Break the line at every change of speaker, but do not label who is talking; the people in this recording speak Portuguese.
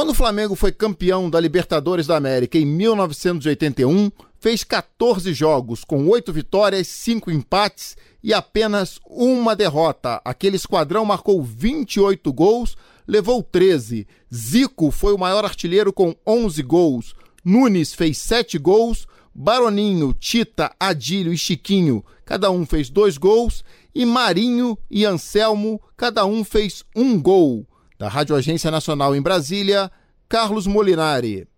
Quando o Flamengo foi campeão da Libertadores da América em 1981, fez 14 jogos, com 8 vitórias, 5 empates e apenas uma derrota. Aquele esquadrão marcou 28 gols, levou 13. Zico foi o maior artilheiro com 11 gols. Nunes fez 7 gols. Baroninho, Tita, Adílio e Chiquinho, cada um fez 2 gols. E Marinho e Anselmo, cada um fez 1 gol. Da Rádio Agência Nacional em Brasília, Carlos Molinari.